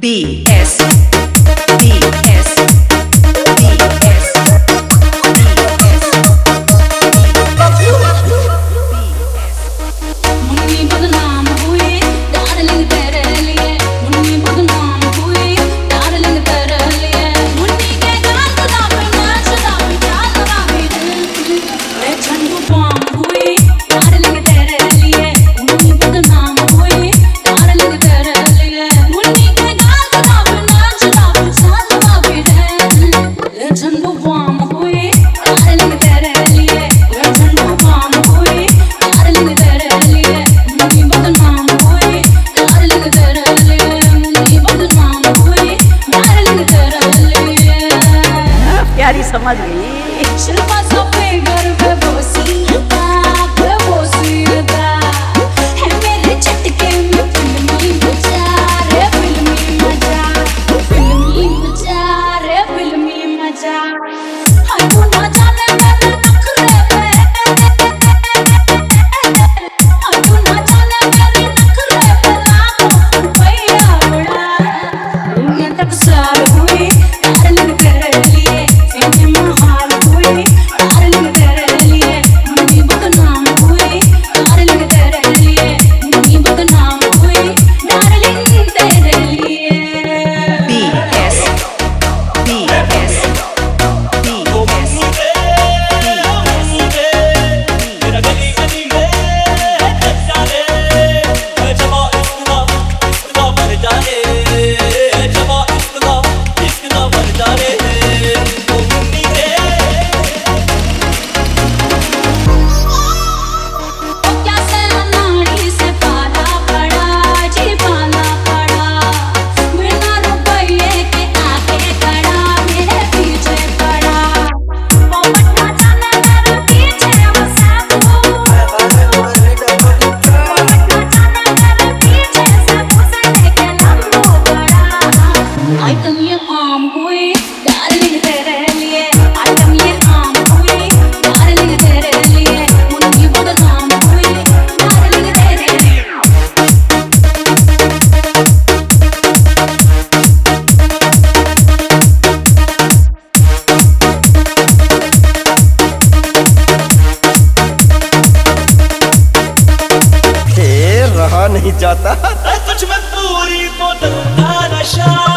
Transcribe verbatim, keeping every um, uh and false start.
B S B S B S Munni बदनाम हुई darling तेरे लिए, मुन्नी बदनाम हुई डार्लिंग तेरे लिए, मुन्नी के गाल गुलाबी नाचदा भी चालदा भी रे झंडू बम हुई डार्लिंग तेरे लिए, मुन्नी बदनाम हुई डार्लिंग तेरे लिए, मुन्नी के गाल गुलाबी नाचदा भी चालदा भी रे झंडू बम हुई डार्लिंग तेरे लिए, रे झंडू बम हुई डार्लिंग तेरे लिए, मुन्नी बदनाम हुई डार्लिंग तेरे लिए, मुन्नी बदनाम हुई डार्लिंग तेरे लिए। प्यारी समझ गई। शिल्पा सोफे घर पे बोसीता पे बोसीता है मेरे झटके में फिल्मी मजा रे फिल्मी मजा फिल्मी मजा रे फिल्मी मजा हाँ तू ना जाने मेरे नखरे पे हाँ तू ना जाने मेरे नखरे पे लाखों रुपया उड़ा दुनिया तक सार हुई डार्लिंग तेरे लिए सीने में हार हुई डार्लिंग तेरे लिए, मुन्नी बदनाम हुई डार्लिंग तेरे लिए, मुन्नी बदनाम हुई डार्लिंग तेरे लिए। B S B S B S मेरा गली गली में चचा रे जमा इतना इतना मर जाने जमा इतना इतना मर जाने ओ मुन्नी रे ओ क्या से नाड़ी से पाला पड़ा जी पाला पड़ा, बिना रुपये के आके खड़ा मेरे पीछे पड़ा, वो पटना जाने मेरे पीछे वो साथ हो, वो पटना जाने मेरे पीछे सब उसे लेके लंबो पड़ा। आइटम ये आम हुई डार्लिंग तेरे लिए, आइटम ये आम हुई डार्लिंग तेरे लिए, मुन्नी बदनाम हुई डार्लिंग तेरे लिए। ए, रहा नहीं जाता। तुझ में पूरी बोतल का नशा